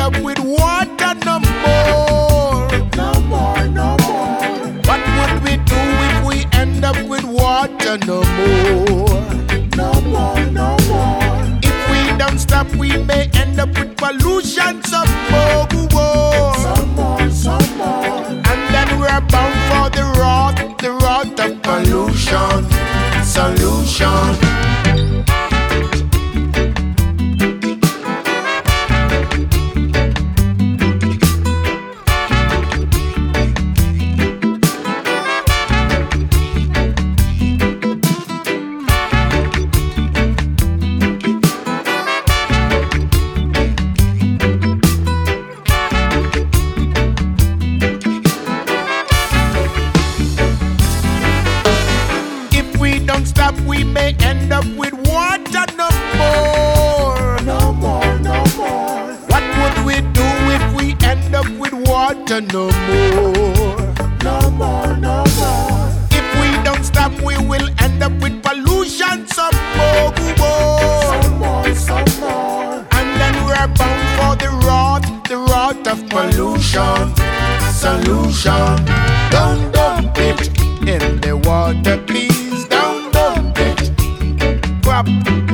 up with water no more. No more, no more. What would we do if we end up with water no more? No more, no more. If we don't stop, we may end up with pollution some more. Some more, some more. And then we're bound for the wrath of pollution. Solution. Don't stop, we may end up with water no more. No more, no more. What would we do if we end up with water no more? No more, no more. If we don't stop, we will end up with pollution some more. Some more, some more. And then we're bound for the wrath of pollution. Solution. Don't dump it in the water, please. Don't dump it. Crop